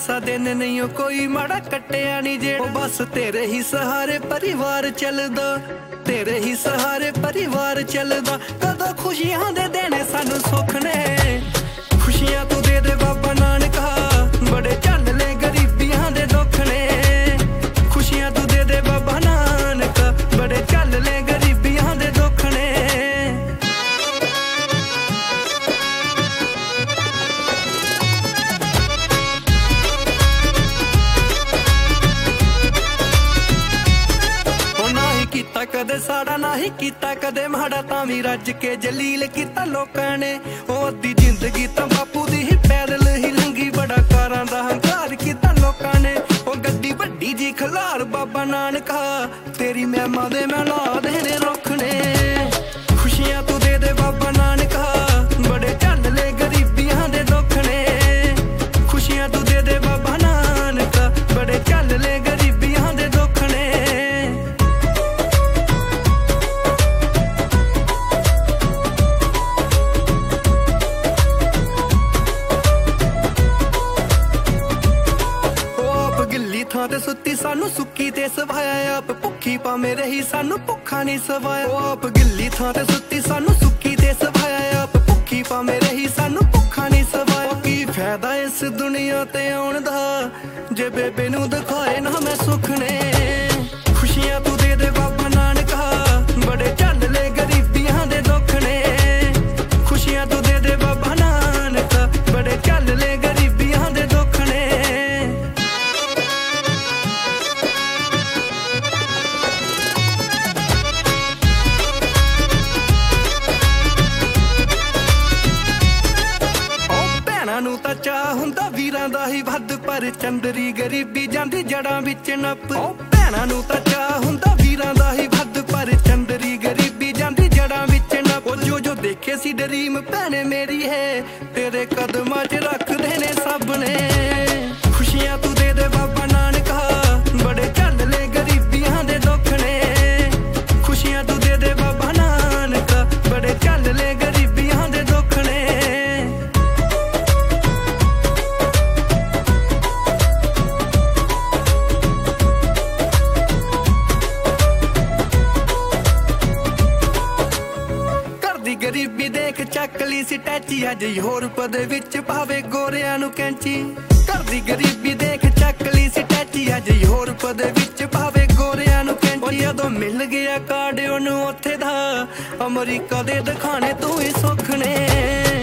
ऐसा दिन नहीं हो कोई माड़ा कट्टिया नहीं जे बस तेरे ही सहारे परिवार चलदा तेरे ही सहारे परिवार चलदा कदों खुशियां दे देने सानू सुख ने खुशियां तू दे दे बाबा नानका बड़े झल ले गरीबियां दे दुख ने खुशियां तू दे दे बाबा नानका बड़े झल ले गरीबियां दे दुख ने कदे साड़ा ना ही कीता कदे माड़ा तावी रज के जलील कीता लोकां ने ओ अद्धी जिंदगी तां बापू दी ही पैदल ही लंघी बड़ा कारां दा हंकार कीता लोकां ने ओ गड्डी वड्डी जी खलार बाबा नानका तेरी महिमा दे मैला देने रुख ने खुशियां तू दे दे बाबा नानका बड़े झल ले गरीबियां दे दुख ने खुशियां तू दे दे बाबा नानका बड़े झल ले गरीबियां दे दुख ने ते सुत्ती सानू सुक्की ते सवाया आप भुखी भावें रही सानू भुखा नहीं सवाया आप गिल्ली थां ते सुत्ती सानू सुक्की ते सवाया आप भुखी भावें रही सानू भुखा नहीं सवाया की फायदा इस दुनिया ते आउण दा जे बेबे नू दिखाए ना मैं सुख ने खुशियां तू दे दे बाबा नानका बड़े झल ले गरीबियां दे दुख ने खुशियां तू दे दे बाबा नानका बड़े झल ले गरीबियां दे दुख ने नू तां चाह हुंदा वीरां दा ही वध पर चंदरी गरीबी जांदी जड़ां विच नप भैणां नू तां चाह हुंदा वीरां दा ही वध पर चंदरी गरीबी जांदी जड़ां विच नप जो जो देखे सी ड्रीम भैणे मेरी है तेरे कदमां च रख देने सब ने खुशियां तू दे दे बाबा नानका बड़े झल ले गरीबियां दे दुख ने खुशियां तू दे दे बाबा नानका बड़े झल ले गरीबियां दे दुख ने गरीबी देख चक ली सी टैची अज यूरोप दे विच भावे गोरियां नू कैंची घर दी गरीबी देख चक ली सी टैची अज यूरोप दे विच भावे गोरियां नू कैंची जदों मिल गया कार्ड ओनू उत्थे दा अमरीका दे दिखाने तू ही सुख ने